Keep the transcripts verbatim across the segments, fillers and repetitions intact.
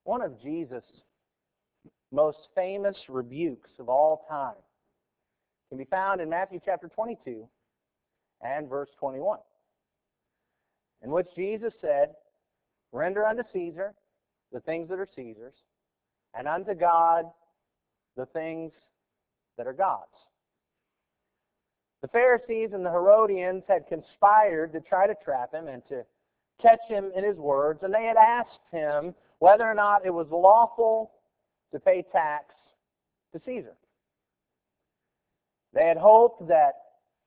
One of Jesus' most famous rebukes of all time can be found in Matthew chapter twenty-two and verse twenty-one, in which Jesus said, "Render unto Caesar the things that are Caesar's, and unto God the things that are God's." The Pharisees and the Herodians had conspired to try to trap him and to catch him in his words, and they had asked him whether or not it was lawful to pay tax to Caesar. They had hoped that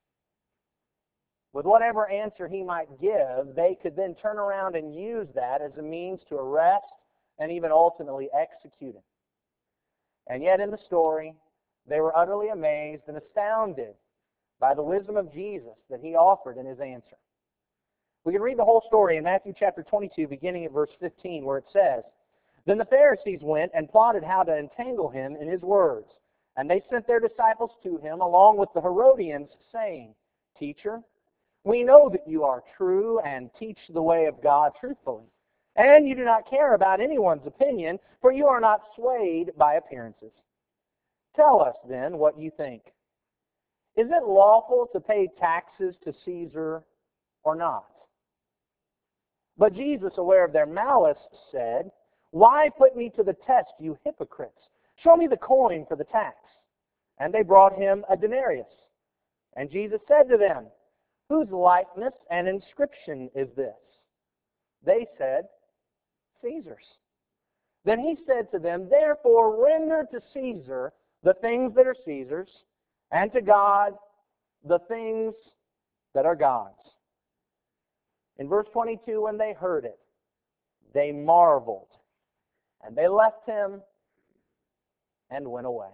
with whatever answer he might give, they could then turn around and use that as a means to arrest and even ultimately execute him. And yet in the story, they were utterly amazed and astounded by the wisdom of Jesus that he offered in his answer. We can read the whole story in Matthew chapter twenty-two, beginning at verse fifteen, where it says, "Then the Pharisees went and plotted how to entangle him in his words. And they sent their disciples to him, along with the Herodians, saying, 'Teacher, we know that you are true and teach the way of God truthfully. And you do not care about anyone's opinion, for you are not swayed by appearances. Tell us then what you think. Is it lawful to pay taxes to Caesar or not?' But Jesus, aware of their malice, said, 'Why put me to the test, you hypocrites? Show me the coin for the tax.' And they brought him a denarius. And Jesus said to them, 'Whose likeness and inscription is this?' They said, 'Caesar's.' Then he said to them, 'Therefore render to Caesar the things that are Caesar's, and to God the things that are God's.' In verse twenty-two, when they heard it, they marveled, and they left him and went away.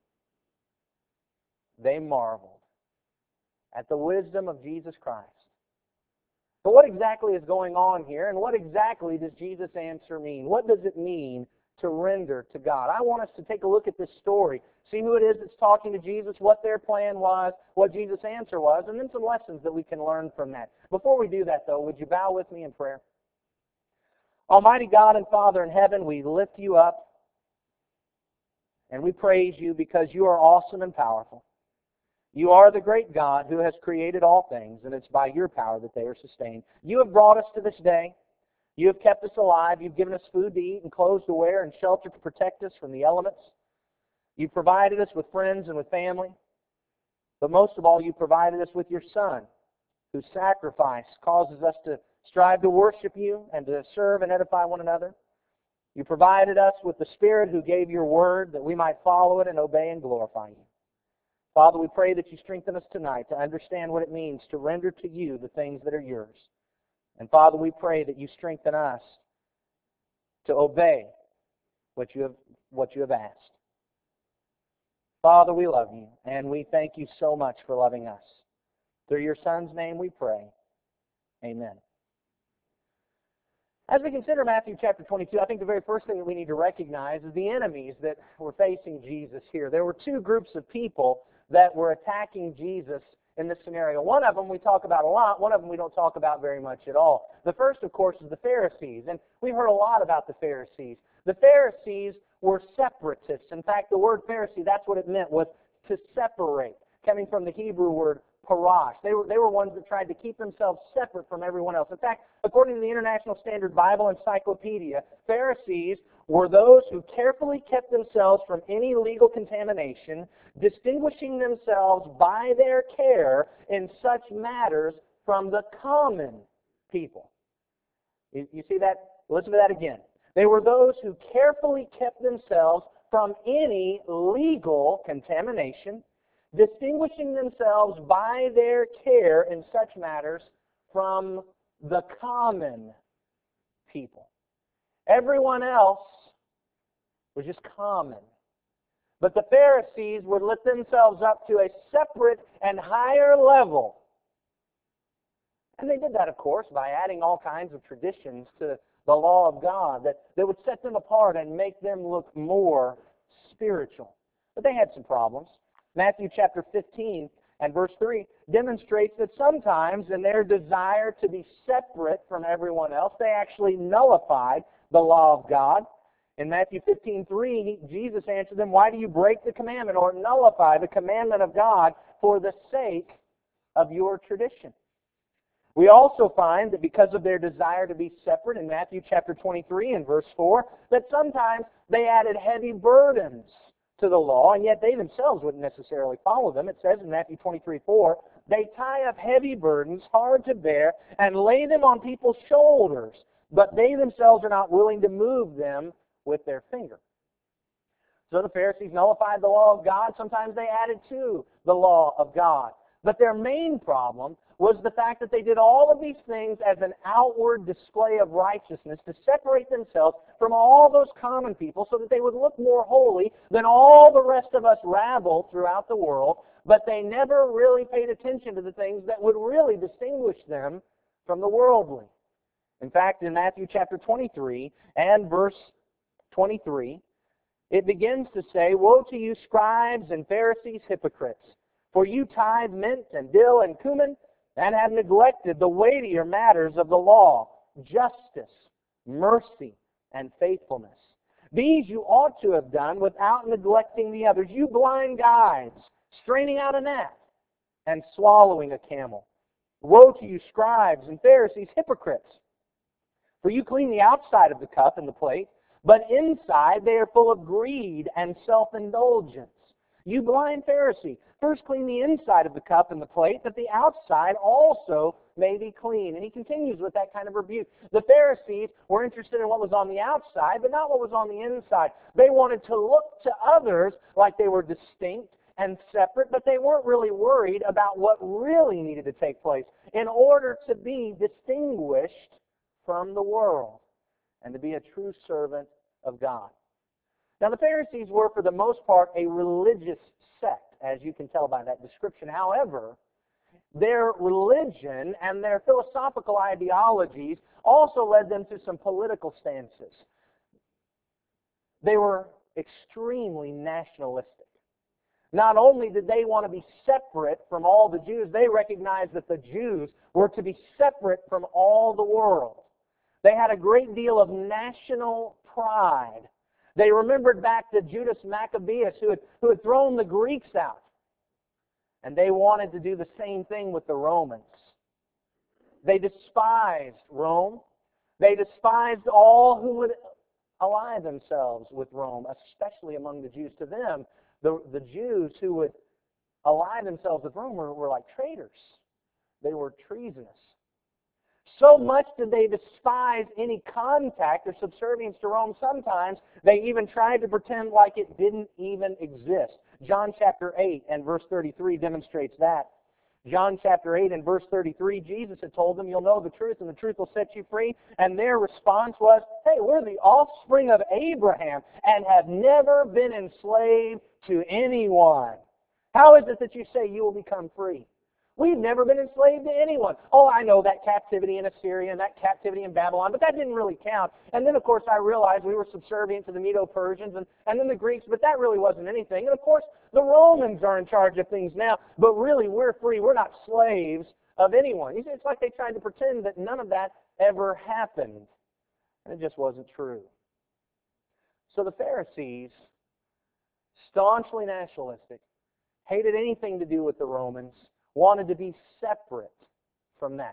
They marveled at the wisdom of Jesus Christ. But what exactly is going on here, and what exactly does Jesus' answer mean? What does it mean to render to God? I want us to take a look at this story, see who it is that's talking to Jesus, what their plan was, what Jesus' answer was, and then some lessons that we can learn from that. Before we do that, though, would you bow with me in prayer? Almighty God and Father in heaven, we lift you up, and we praise you because you are awesome and powerful. You are the great God who has created all things, and it's by your power that they are sustained. You have brought us to this day. You have kept us alive. You've given us food to eat and clothes to wear and shelter to protect us from the elements. You've provided us with friends and with family. But most of all, you provided us with your Son, whose sacrifice causes us to strive to worship you and to serve and edify one another. You provided us with the Spirit who gave your word that we might follow it and obey and glorify you. Father, we pray that you strengthen us tonight to understand what it means to render to you the things that are yours. And Father, we pray that you strengthen us to obey what you have, what you have asked. Father, we love you, and we thank you so much for loving us. Through your Son's name we pray. Amen. As we consider Matthew chapter twenty-two, I think the very first thing that we need to recognize is the enemies that were facing Jesus here. There were two groups of people that were attacking Jesus in this scenario. One of them we talk about a lot, one of them we don't talk about very much at all. The first, of course, is the Pharisees, and we've heard a lot about the Pharisees. The Pharisees were separatists. In fact, the word Pharisee, that's what it meant, was to separate, coming from the Hebrew word parash. They were, they were ones that tried to keep themselves separate from everyone else. In fact, according to the International Standard Bible Encyclopedia, Pharisees were those who carefully kept themselves from any legal contamination, distinguishing themselves by their care in such matters from the common people. You, you see that? Listen to that again. They were those who carefully kept themselves from any legal contamination, distinguishing themselves by their care in such matters from the common people. Everyone else was just common. But the Pharisees would lift themselves up to a separate and higher level. And they did that, of course, by adding all kinds of traditions to the law of God that, that would set them apart and make them look more spiritual. But they had some problems. Matthew chapter fifteen and verse three demonstrates that sometimes in their desire to be separate from everyone else, they actually nullified the law of God. In Matthew fifteen three, he, Jesus answered them, "Why do you break the commandment or nullify the commandment of God for the sake of your tradition?" We also find that because of their desire to be separate in Matthew chapter twenty-three and verse four, that sometimes they added heavy burdens to the law, and yet they themselves wouldn't necessarily follow them. It says in Matthew twenty-three four, "They tie up heavy burdens, hard to bear, and lay them on people's shoulders, but they themselves are not willing to move them with their finger." So the Pharisees nullified the law of God. Sometimes they added to the law of God. But their main problem was the fact that they did all of these things as an outward display of righteousness to separate themselves from all those common people so that they would look more holy than all the rest of us rabble throughout the world. But they never really paid attention to the things that would really distinguish them from the worldly. In fact, in Matthew chapter twenty-three and verse twenty-three, it begins to say, "Woe to you, scribes and Pharisees, hypocrites! For you tithe mint and dill and cumin, and have neglected the weightier matters of the law, justice, mercy, and faithfulness. These you ought to have done without neglecting the others. You blind guides, straining out a gnat and swallowing a camel. Woe to you, scribes and Pharisees, hypocrites! For you clean the outside of the cup and the plate, but inside they are full of greed and self-indulgence. You blind Pharisee, first clean the inside of the cup and the plate, that the outside also may be clean." And he continues with that kind of rebuke. The Pharisees were interested in what was on the outside, but not what was on the inside. They wanted to look to others like they were distinct and separate, but they weren't really worried about what really needed to take place in order to be distinguished from the world and to be a true servant of God. Now, the Pharisees were, for the most part, a religious sect, as you can tell by that description. However, their religion and their philosophical ideologies also led them to some political stances. They were extremely nationalistic. Not only did they want to be separate from all the Jews, they recognized that the Jews were to be separate from all the world. They had a great deal of national pride. They remembered back to Judas Maccabeus, who had, who had thrown the Greeks out. And they wanted to do the same thing with the Romans. They despised Rome. They despised all who would ally themselves with Rome, especially among the Jews. To them, the, the Jews who would ally themselves with Rome were, were like traitors. They were treasonous. So much did they despise any contact or subservience to Rome, sometimes they even tried to pretend like it didn't even exist. John chapter eight and verse thirty-three demonstrates that. John chapter eight and verse thirty-three, Jesus had told them, "You'll know the truth, and the truth will set you free." And their response was, "Hey, we're the offspring of Abraham and have never been enslaved to anyone. How is it that you say you will become free? We've never been enslaved to anyone. Oh, I know that captivity in Assyria and that captivity in Babylon, but that didn't really count. And then, of course, I realized we were subservient to the Medo-Persians and, and then the Greeks, but that really wasn't anything. And, of course, the Romans are in charge of things now, but really we're free. We're not slaves of anyone." You see, it's like they tried to pretend that none of that ever happened. And it just wasn't true. So the Pharisees, staunchly nationalistic, hated anything to do with the Romans, wanted to be separate from that.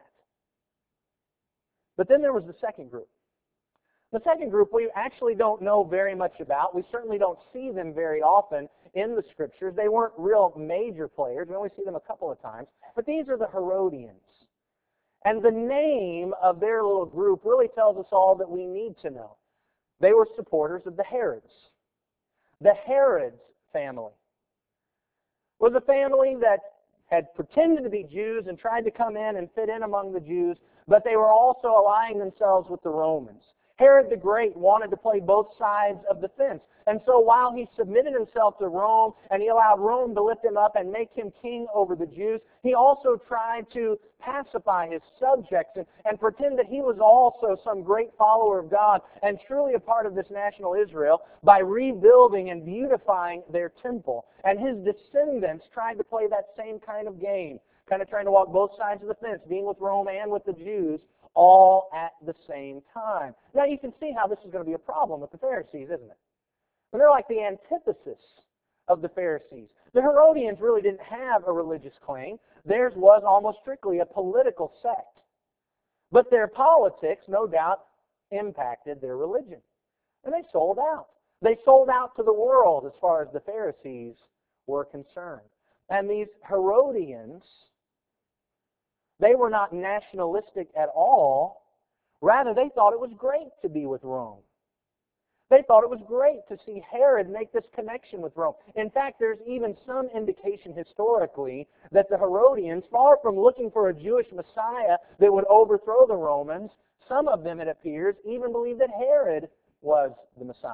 But then there was the second group. The second group we actually don't know very much about. We certainly don't see them very often in the Scriptures. They weren't real major players. We only see them a couple of times. But these are the Herodians. And the name of their little group really tells us all that we need to know. They were supporters of the Herods. The Herods family was a family that had pretended to be Jews and tried to come in and fit in among the Jews, but they were also allying themselves with the Romans. Herod the Great wanted to play both sides of the fence. And so while he submitted himself to Rome and he allowed Rome to lift him up and make him king over the Jews, he also tried to pacify his subjects and, and pretend that he was also some great follower of God and truly a part of this national Israel by rebuilding and beautifying their temple. And his descendants tried to play that same kind of game, kind of trying to walk both sides of the fence, being with Rome and with the Jews, all at the same time. Now you can see how this is going to be a problem with the Pharisees, isn't it? And they're like the antithesis of the Pharisees. The Herodians really didn't have a religious claim. Theirs was almost strictly a political sect. But their politics, no doubt, impacted their religion. And they sold out. They sold out to the world as far as the Pharisees were concerned. And these Herodians, they were not nationalistic at all. Rather, they thought it was great to be with Rome. They thought it was great to see Herod make this connection with Rome. In fact, there's even some indication historically that the Herodians, far from looking for a Jewish Messiah that would overthrow the Romans, some of them, it appears, even believed that Herod was the Messiah.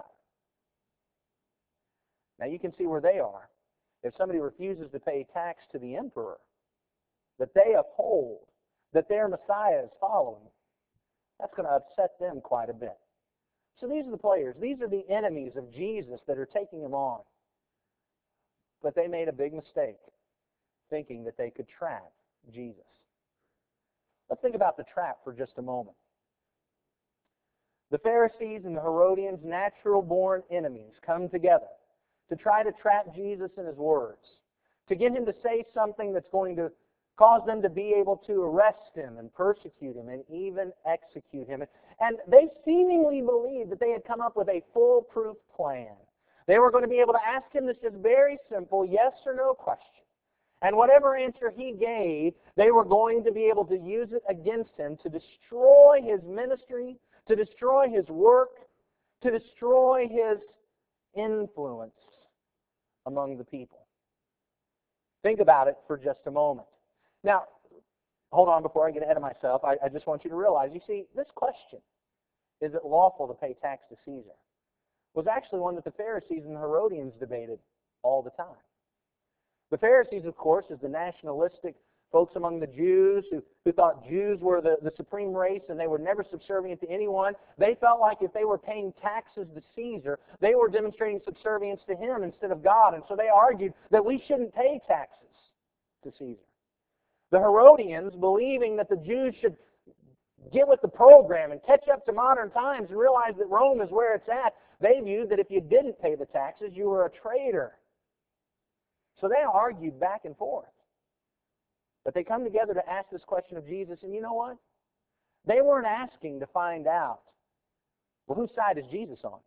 Now you can see where they are. If somebody refuses to pay tax to the emperor that they uphold, that their Messiah is following, that's going to upset them quite a bit. So these are the players. These are the enemies of Jesus that are taking him on. But they made a big mistake thinking that they could trap Jesus. Let's think about the trap for just a moment. The Pharisees and the Herodians, natural-born enemies, come together to try to trap Jesus in his words, to get him to say something that's going to cause them to be able to arrest him and persecute him and even execute him. And they seemingly believed that they had come up with a foolproof plan. They were going to be able to ask him this just very simple yes or no question. And whatever answer he gave, they were going to be able to use it against him to destroy his ministry, to destroy his work, to destroy his influence among the people. Think about it for just a moment. Now, hold on before I get ahead of myself. I, I just want you to realize, you see, this question, is it lawful to pay tax to Caesar, was actually one that the Pharisees and the Herodians debated all the time. The Pharisees, of course, is the nationalistic folks among the Jews who, who thought Jews were the, the supreme race and they were never subservient to anyone. They felt like if they were paying taxes to Caesar, they were demonstrating subservience to him instead of God. And so they argued that we shouldn't pay taxes to Caesar. The Herodians, believing that the Jews should get with the program and catch up to modern times and realize that Rome is where it's at, they viewed that if you didn't pay the taxes, you were a traitor. So they argued back and forth. But they come together to ask this question of Jesus, and you know what? They weren't asking to find out, well, whose side is Jesus on?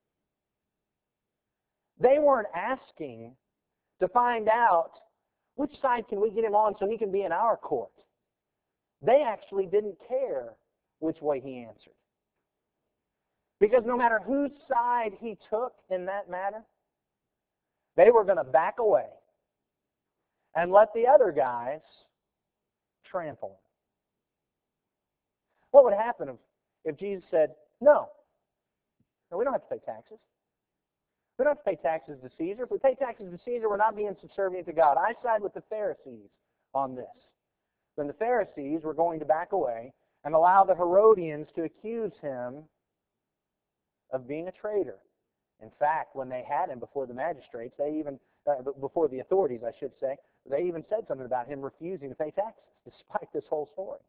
They weren't asking to find out which side can we get him on so he can be in our court. They actually didn't care which way he answered. Because no matter whose side he took in that matter, they were going to back away and let the other guys trample him. What would happen if, if Jesus said, no, no, we don't have to pay taxes. We don't have to pay taxes to Caesar. If we pay taxes to Caesar, we're not being subservient to God. I side with the Pharisees on this. Then the Pharisees were going to back away and allow the Herodians to accuse him of being a traitor. In fact, when they had him before the magistrates, they even, uh, before the authorities, I should say, they even said something about him refusing to pay taxes, despite this whole story.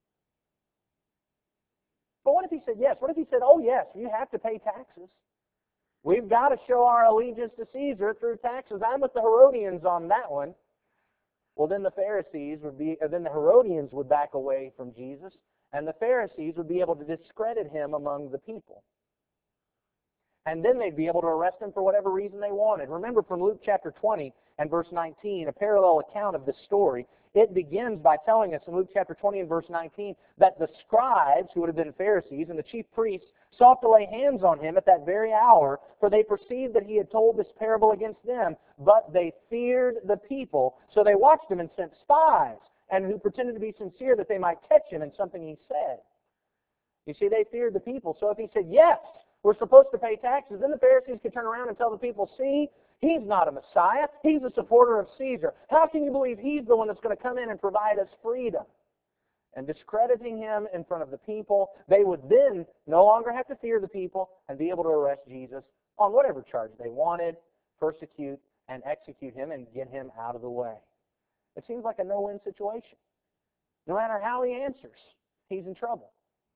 But what if he said yes? What if he said, oh yes, you have to pay taxes? We've got to show our allegiance to Caesar through taxes. I'm with the Herodians on that one. Well, then the Pharisees would be, or then the Herodians would back away from Jesus, and the Pharisees would be able to discredit him among the people. And then they'd be able to arrest him for whatever reason they wanted. Remember from Luke chapter twenty and verse nineteen, a parallel account of this story. It begins by telling us in Luke chapter twenty and verse nineteen that the scribes, who would have been Pharisees, and the chief priests sought to lay hands on him at that very hour, for they perceived that he had told this parable against them, but they feared the people. So they watched him and sent spies, and who pretended to be sincere that they might catch him in something he said. You see, they feared the people. So if he said, yes, we're supposed to pay taxes, then the Pharisees could turn around and tell the people, see, he's not a Messiah. He's a supporter of Caesar. How can you believe he's the one that's going to come in and provide us freedom? And discrediting him in front of the people, they would then no longer have to fear the people and be able to arrest Jesus on whatever charge they wanted, persecute and execute him and get him out of the way. It seems like a no-win situation. No matter how he answers, he's in trouble.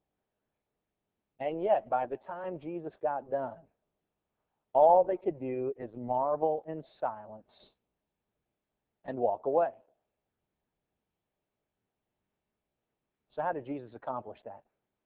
And yet, by the time Jesus got done, all they could do is marvel in silence and walk away. So how did Jesus accomplish that?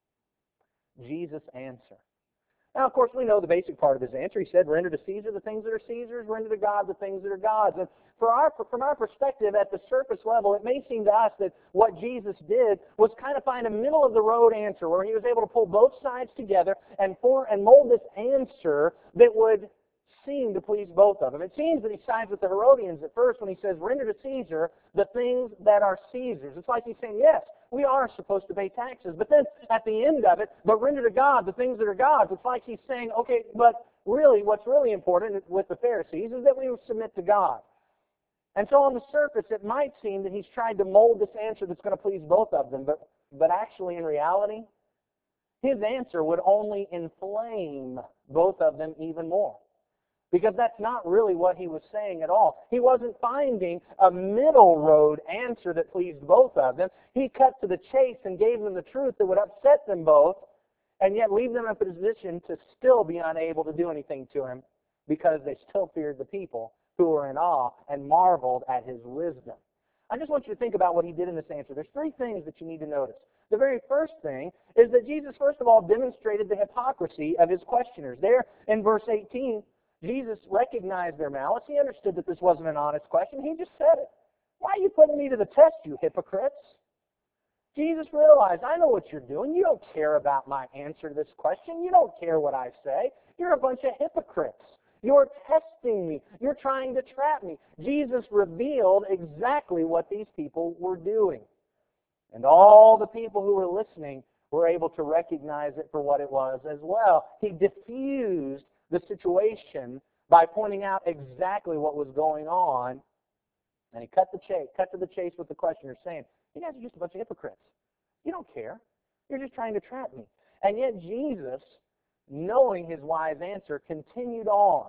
Jesus' answer. Now, of course, we know the basic part of his answer. He said, render to Caesar the things that are Caesar's, render to God the things that are God's. And for our, from our perspective, at the surface level, it may seem to us that what Jesus did was kind of find a middle-of-the-road answer where he was able to pull both sides together and, for, and mold this answer that would seem to please both of them. It seems that he sides with the Herodians at first when he says, render to Caesar the things that are Caesar's. It's like he's saying, yes, we are supposed to pay taxes. But then at the end of it, but render to God the things that are God's. It's like he's saying, okay, but really what's really important with the Pharisees is that we submit to God. And so on the surface, it might seem that he's tried to mold this answer that's going to please both of them. But, but actually, in reality, his answer would only inflame both of them even more. Because that's not really what he was saying at all. He wasn't finding a middle road answer that pleased both of them. He cut to the chase and gave them the truth that would upset them both, and yet leave them in a position to still be unable to do anything to him because they still feared the people who were in awe and marveled at his wisdom. I just want you to think about what he did in this answer. There's three things that you need to notice. The very first thing is that Jesus, first of all, demonstrated the hypocrisy of his questioners. There in verse eighteen, Jesus recognized their malice. He understood that this wasn't an honest question. He just said it. Why are you putting me to the test, you hypocrites? Jesus realized, I know what you're doing. You don't care about my answer to this question. You don't care what I say. You're a bunch of hypocrites. You're testing me. You're trying to trap me. Jesus revealed exactly what these people were doing. And all the people who were listening were able to recognize it for what it was as well. He diffused the situation by pointing out exactly what was going on, and he cut the chase, cut to the chase with the questioner, saying, you guys are just a bunch of hypocrites. You don't care. You're just trying to trap me. And yet Jesus, knowing his wise answer, continued on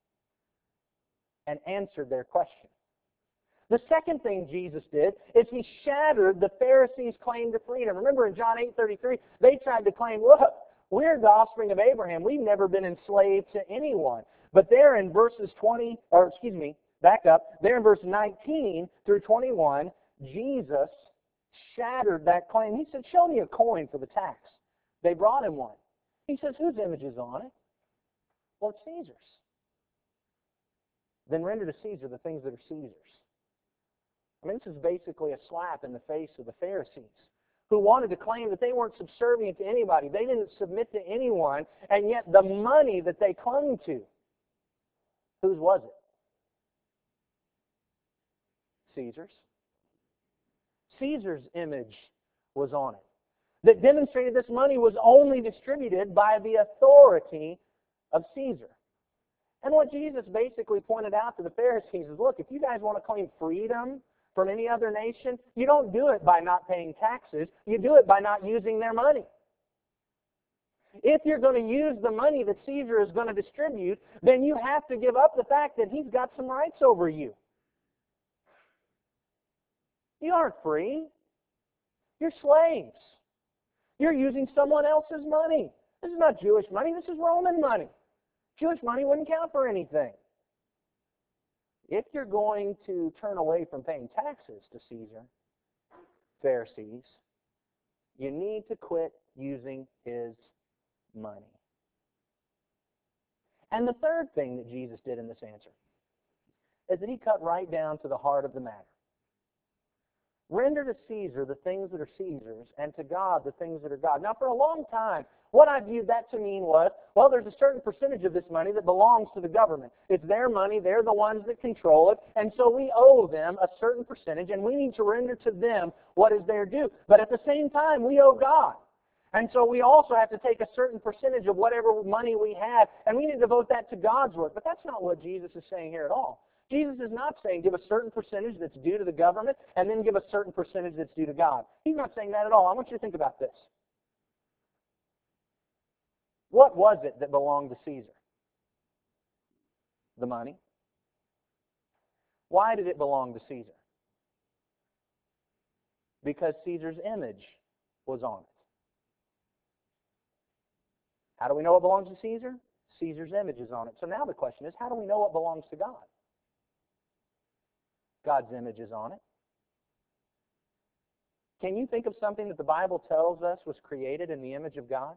and answered their question. The second thing Jesus did is he shattered the Pharisees' claim to freedom. Remember in John eight thirty-three, they tried to claim, look, we're the offspring of Abraham. We've never been enslaved to anyone. But there in verses twenty, or excuse me, back up, there in verse nineteen through twenty-one, Jesus shattered that claim. He said, show me a coin for the tax. They brought him one. He says, whose image is on it? Well, it's Caesar's. Then render to Caesar the things that are Caesar's. I mean, this is basically a slap in the face of the Pharisees, who wanted to claim that they weren't subservient to anybody. They didn't submit to anyone, and yet the money that they clung to, whose was it? Caesar's. Caesar's image was on it. That demonstrated this money was only distributed by the authority of Caesar. And what Jesus basically pointed out to the Pharisees is, look, if you guys want to claim freedom from any other nation, you don't do it by not paying taxes. You do it by not using their money. If you're going to use the money that Caesar is going to distribute, then you have to give up the fact that he's got some rights over you. You aren't free. You're slaves. You're using someone else's money. This is not Jewish money. This is Roman money. Jewish money wouldn't count for anything. If you're going to turn away from paying taxes to Caesar, Pharisees, you need to quit using his money. And the third thing that Jesus did in this answer is that he cut right down to the heart of the matter. Render to Caesar the things that are Caesar's, and to God the things that are God. Now, for a long time, what I viewed that to mean was, well, there's a certain percentage of this money that belongs to the government. It's their money. They're the ones that control it. And so we owe them a certain percentage, and we need to render to them what is their due. But at the same time, we owe God. And so we also have to take a certain percentage of whatever money we have, and we need to devote that to God's work. But that's not what Jesus is saying here at all. Jesus is not saying give a certain percentage that's due to the government and then give a certain percentage that's due to God. He's not saying that at all. I want you to think about this. What was it that belonged to Caesar? The money. Why did it belong to Caesar? Because Caesar's image was on it. How do we know what belongs to Caesar? Caesar's image is on it. So now the question is, how do we know what belongs to God? God's image is on it. Can you think of something that the Bible tells us was created in the image of God?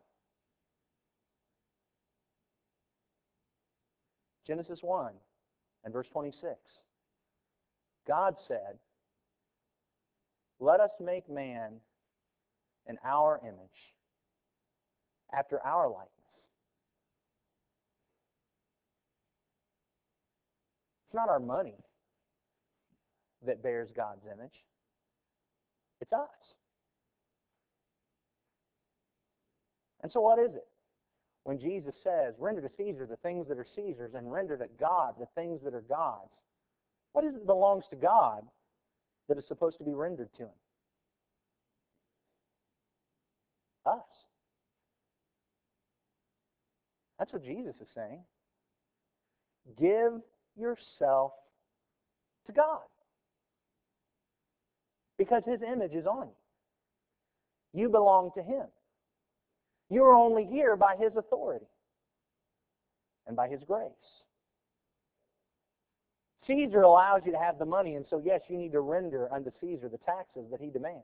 Genesis one and verse twenty-six. God said, "Let us make man in our image, after our likeness." It's not our money that bears God's image. It's us. And so what is it? When Jesus says, render to Caesar the things that are Caesar's and render to God the things that are God's, what is it that belongs to God that is supposed to be rendered to Him? Us. That's what Jesus is saying. Give yourself to God. Because His image is on you. You belong to Him. You're only here by His authority and by His grace. Caesar allows you to have the money, and so yes, you need to render unto Caesar the taxes that he demands.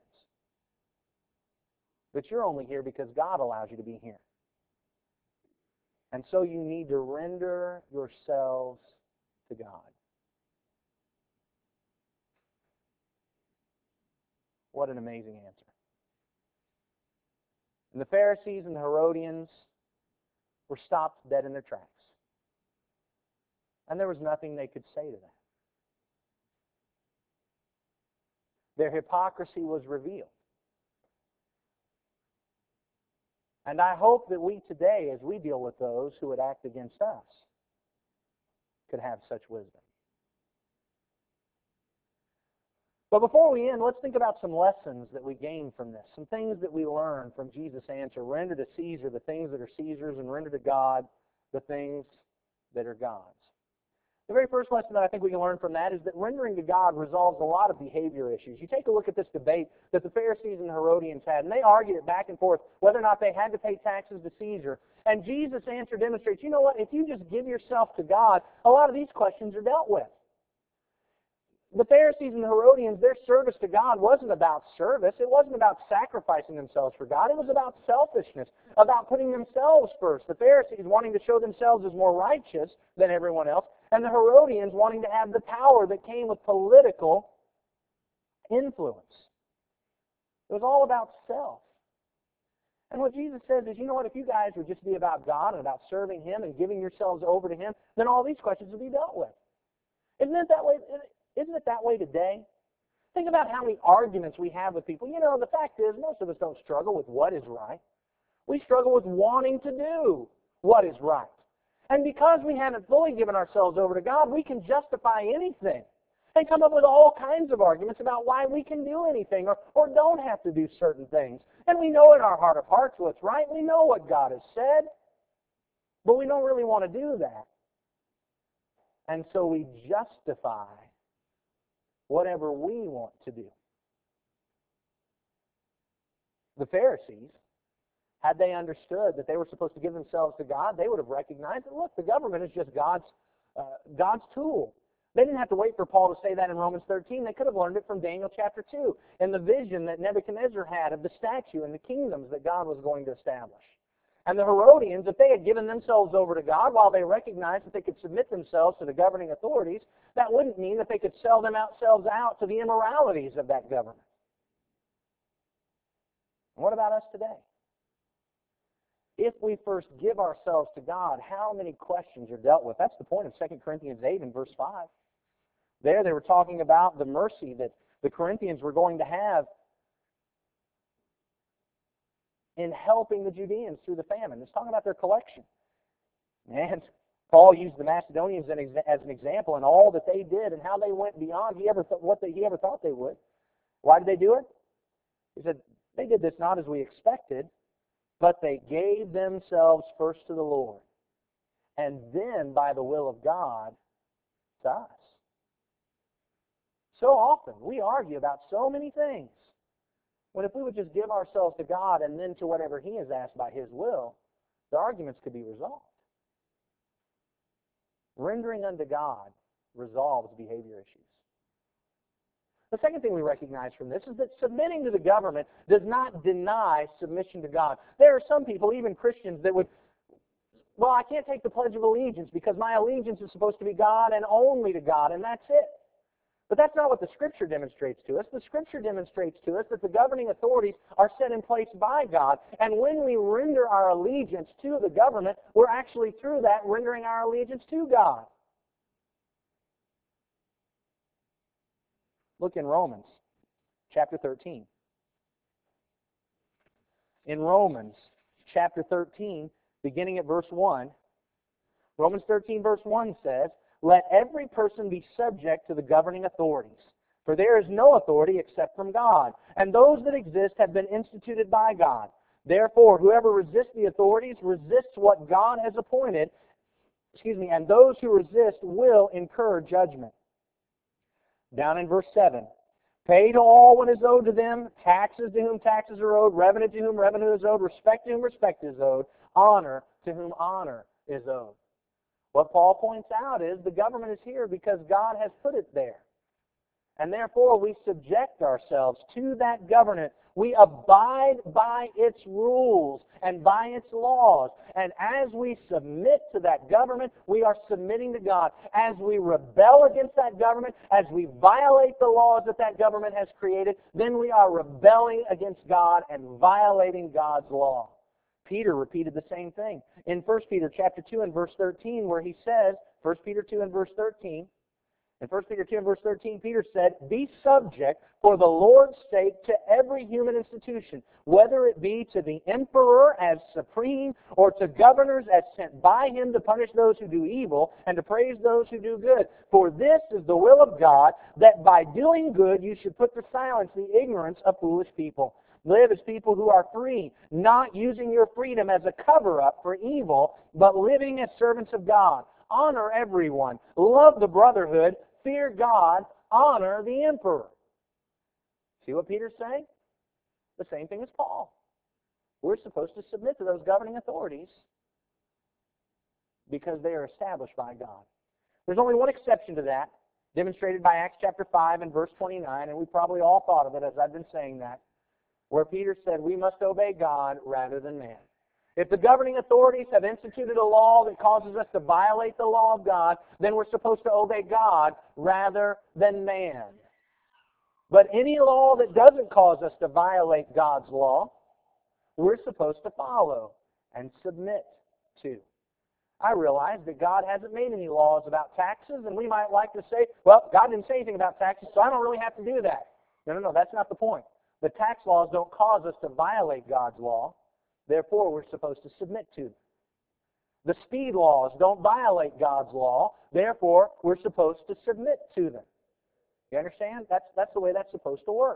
But you're only here because God allows you to be here. And so you need to render yourselves to God. What an amazing answer. And the Pharisees and the Herodians were stopped dead in their tracks. And there was nothing they could say to that. Their hypocrisy was revealed. And I hope that we today, as we deal with those who would act against us, could have such wisdom. But before we end, let's think about some lessons that we gain from this, some things that we learn from Jesus' answer. Render to Caesar the things that are Caesar's, and render to God the things that are God's. The very first lesson that I think we can learn from that is that rendering to God resolves a lot of behavior issues. You take a look at this debate that the Pharisees and the Herodians had, and they argued it back and forth whether or not they had to pay taxes to Caesar. And Jesus' answer demonstrates, you know what, if you just give yourself to God, a lot of these questions are dealt with. The Pharisees and the Herodians, their service to God wasn't about service. It wasn't about sacrificing themselves for God. It was about selfishness, about putting themselves first. The Pharisees wanting to show themselves as more righteous than everyone else, and the Herodians wanting to have the power that came with political influence. It was all about self. And what Jesus says is, you know what, if you guys would just be about God and about serving Him and giving yourselves over to Him, then all these questions would be dealt with. Isn't it that way? Isn't it that way today? Think about how many arguments we have with people. You know, the fact is, most of us don't struggle with what is right. We struggle with wanting to do what is right. And because we haven't fully given ourselves over to God, we can justify anything and come up with all kinds of arguments about why we can do anything or, or don't have to do certain things. And we know in our heart of hearts what's right. We know what God has said, but we don't really want to do that. And so we justify whatever we want to do. The Pharisees, had they understood that they were supposed to give themselves to God, they would have recognized that, look, the government is just God's, uh, God's tool. They didn't have to wait for Paul to say that in Romans thirteen. They could have learned it from Daniel chapter two and the vision that Nebuchadnezzar had of the statue and the kingdoms that God was going to establish. And the Herodians, if they had given themselves over to God while they recognized that they could submit themselves to the governing authorities, that wouldn't mean that they could sell themselves out to the immoralities of that government. And what about us today? If we first give ourselves to God, how many questions are dealt with? That's the point of Second Corinthians eight and verse five. There they were talking about the mercy that the Corinthians were going to have in helping the Judeans through the famine. It's talking about their collection. And Paul used the Macedonians as an example and all that they did and how they went beyond he ever th- what they, he ever thought they would. Why did they do it? He said, they did this not as we expected, but they gave themselves first to the Lord, and then by the will of God to us. So often we argue about so many things, when if we would just give ourselves to God and then to whatever He has asked by His will, the arguments could be resolved. Rendering unto God resolves behavior issues. The second thing we recognize from this is that submitting to the government does not deny submission to God. There are some people, even Christians, that would, well, I can't take the Pledge of Allegiance because my allegiance is supposed to be God and only to God, and that's it. But that's not what the Scripture demonstrates to us. The Scripture demonstrates to us that the governing authorities are set in place by God, and when we render our allegiance to the government, we're actually through that rendering our allegiance to God. Look in Romans chapter thirteen. In Romans chapter thirteen, beginning at verse one, Romans thirteen verse one says, "Let every person be subject to the governing authorities, for there is no authority except from God, and those that exist have been instituted by God. Therefore, whoever resists the authorities resists what God has appointed, excuse me, and those who resist will incur judgment." Down in verse seven, "Pay to all what is owed to them, taxes to whom taxes are owed, revenue to whom revenue is owed, respect to whom respect is owed, honor to whom honor is owed." What Paul points out is the government is here because God has put it there. And therefore we subject ourselves to that government. We abide by its rules and by its laws. And as we submit to that government, we are submitting to God. As we rebel against that government, as we violate the laws that that government has created, then we are rebelling against God and violating God's law. Peter repeated the same thing in First Peter chapter two and verse thirteen, where he says, First Peter two and verse thirteen, in First Peter two and verse thirteen, Peter said, "Be subject for the Lord's sake to every human institution, whether it be to the emperor as supreme, or to governors as sent by him to punish those who do evil and to praise those who do good. For this is the will of God, that by doing good you should put to silence the ignorance of foolish people. Live as people who are free, not using your freedom as a cover-up for evil, but living as servants of God. Honor everyone. Love the brotherhood. Fear God. Honor the emperor." See what Peter's saying? The same thing as Paul. We're supposed to submit to those governing authorities because they are established by God. There's only one exception to that, demonstrated by Acts chapter five and verse twenty-nine, and we probably all thought of it as I've been saying that, where Peter said we must obey God rather than man. If the governing authorities have instituted a law that causes us to violate the law of God, then we're supposed to obey God rather than man. But any law that doesn't cause us to violate God's law, we're supposed to follow and submit to. I realize that God hasn't made any laws about taxes, and we might like to say, well, God didn't say anything about taxes, so I don't really have to do that. No, no, no, that's not the point. The tax laws don't cause us to violate God's law. Therefore, we're supposed to submit to them. The speed laws don't violate God's law. Therefore, we're supposed to submit to them. You understand? That's, that's the way that's supposed to work.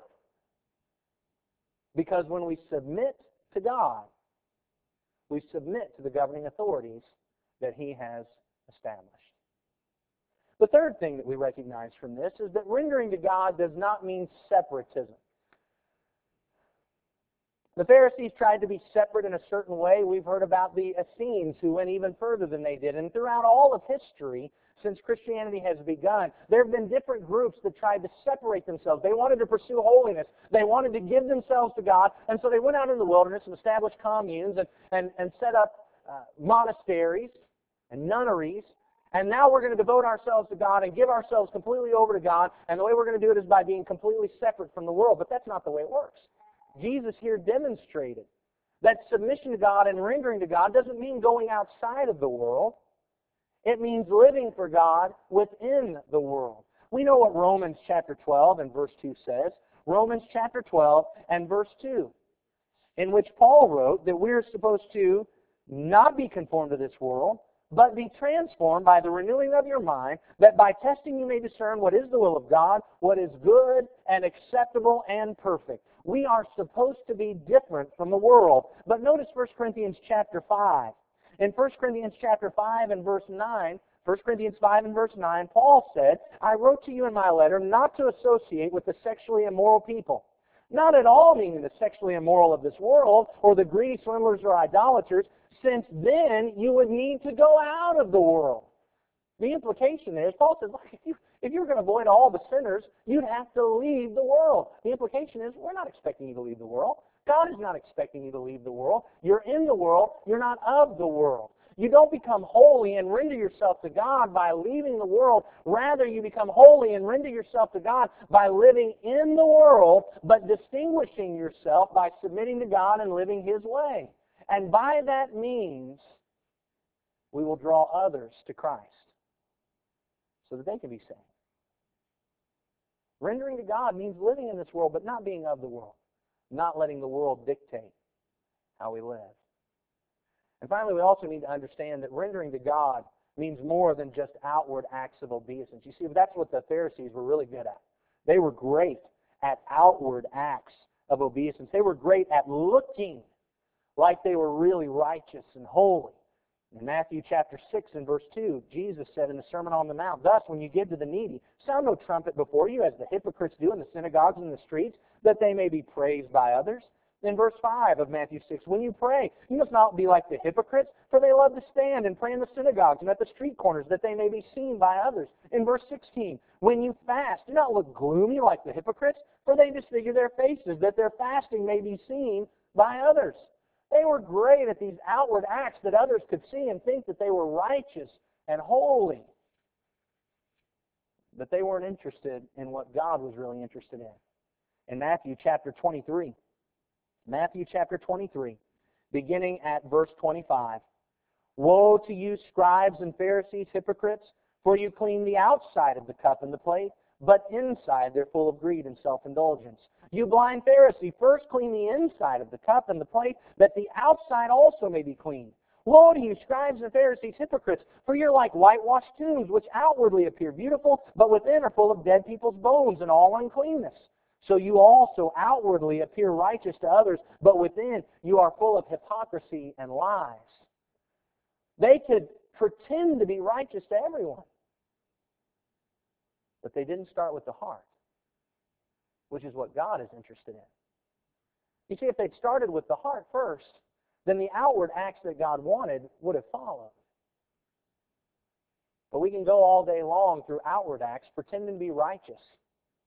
Because when we submit to God, we submit to the governing authorities that He has established. The third thing that we recognize from this is that rendering to God does not mean separatism. The Pharisees tried to be separate in a certain way. We've heard about the Essenes who went even further than they did. And throughout all of history, since Christianity has begun, there have been different groups that tried to separate themselves. They wanted to pursue holiness. They wanted to give themselves to God. And so they went out in the wilderness and established communes and, and, and set up uh, monasteries and nunneries. And now we're going to devote ourselves to God and give ourselves completely over to God. And the way we're going to do it is by being completely separate from the world. But that's not the way it works. Jesus here demonstrated that submission to God and rendering to God doesn't mean going outside of the world. It means living for God within the world. We know what Romans chapter twelve and verse two says. Romans chapter twelve and verse two, in which Paul wrote that we're supposed to not be conformed to this world, but be transformed by the renewing of your mind, that by testing you may discern what is the will of God, what is good and acceptable and perfect. We are supposed to be different from the world. But notice First Corinthians chapter five. In First Corinthians chapter five and verse nine, First Corinthians five and verse nine, Paul said, "I wrote to you in my letter not to associate with the sexually immoral people." Not at all meaning the sexually immoral of this world, or the greedy swindlers or idolaters, since then you would need to go out of the world. The implication there is, Paul says, look, if you, if you were going to avoid all the sinners, you'd have to leave the world. The implication is, we're not expecting you to leave the world. God is not expecting you to leave the world. You're in the world. You're not of the world. You don't become holy and render yourself to God by leaving the world. Rather, you become holy and render yourself to God by living in the world, but distinguishing yourself by submitting to God and living His way. And by that means, we will draw others to Christ so that they can be saved. Rendering to God means living in this world, but not being of the world. Not letting the world dictate how we live. And finally, we also need to understand that rendering to God means more than just outward acts of obeisance. You see, that's what the Pharisees were really good at. They were great at outward acts of obeisance. They were great at looking like they were really righteous and holy. In Matthew chapter six and verse two, Jesus said in the Sermon on the Mount, "Thus, when you give to the needy, sound no trumpet before you, as the hypocrites do in the synagogues and the streets, that they may be praised by others." In verse five of Matthew six, "When you pray, you must not be like the hypocrites, for they love to stand and pray in the synagogues and at the street corners, that they may be seen by others." In verse sixteen, "When you fast, do not look gloomy like the hypocrites, for they disfigure their faces, that their fasting may be seen by others." They were great at these outward acts that others could see and think that they were righteous and holy. But they weren't interested in what God was really interested in. In Matthew chapter twenty-three, Matthew chapter twenty-three, beginning at verse twenty-five, "Woe to you, scribes and Pharisees, hypocrites, for you clean the outside of the cup and the plate, but inside they're full of greed and self-indulgence. You blind Pharisee, first clean the inside of the cup and the plate, that the outside also may be clean. Woe to you, scribes and Pharisees, hypocrites, for you're like whitewashed tombs, which outwardly appear beautiful, but within are full of dead people's bones and all uncleanness. So you also outwardly appear righteous to others, but within you are full of hypocrisy and lies." They could pretend to be righteous to everyone, but they didn't start with the heart, which is what God is interested in. You see, if they'd started with the heart first, then the outward acts that God wanted would have followed. But we can go all day long through outward acts, pretending to be righteous,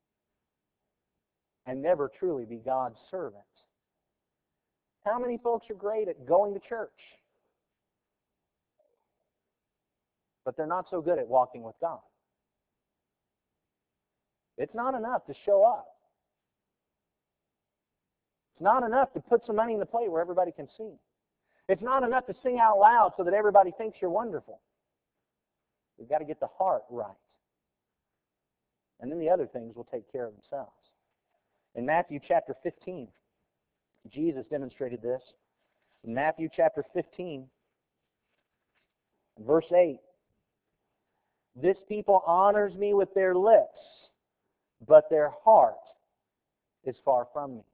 and never truly be God's servant. How many folks are great at going to church, but they're not so good at walking with God? It's not enough to show up. It's not enough to put some money in the plate where everybody can see. It's not enough to sing out loud so that everybody thinks you're wonderful. We've got to get the heart right. And then the other things will take care of themselves. In Matthew chapter fifteen, Jesus demonstrated this. In Matthew chapter fifteen, verse eight, "This people honors me with their lips, but their heart is far from me."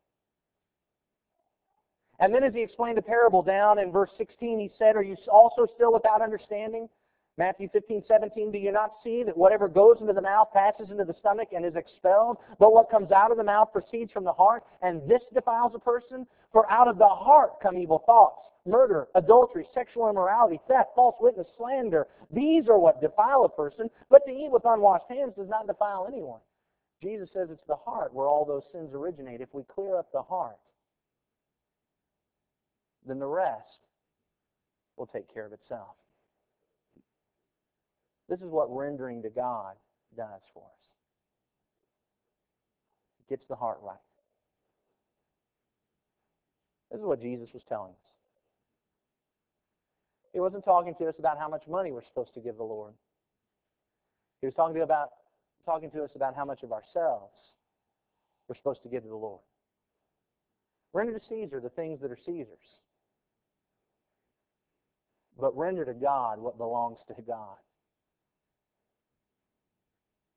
And then as he explained the parable down in verse sixteen, he said, "Are you also still without understanding?" Matthew fifteen, seventeen, "Do you not see that whatever goes into the mouth passes into the stomach and is expelled? But what comes out of the mouth proceeds from the heart, and this defiles a person? For out of the heart come evil thoughts, murder, adultery, sexual immorality, theft, false witness, slander. These are what defile a person, but to eat with unwashed hands does not defile anyone." Jesus says it's the heart where all those sins originate. If we clear up the heart, then the rest will take care of itself. This is what rendering to God does for us. It gets the heart right. This is what Jesus was telling us. He wasn't talking to us about how much money we're supposed to give the Lord. He was talking to, about, talking to us about how much of ourselves we're supposed to give to the Lord. Render to Caesar the things that are Caesar's, but render to God what belongs to God.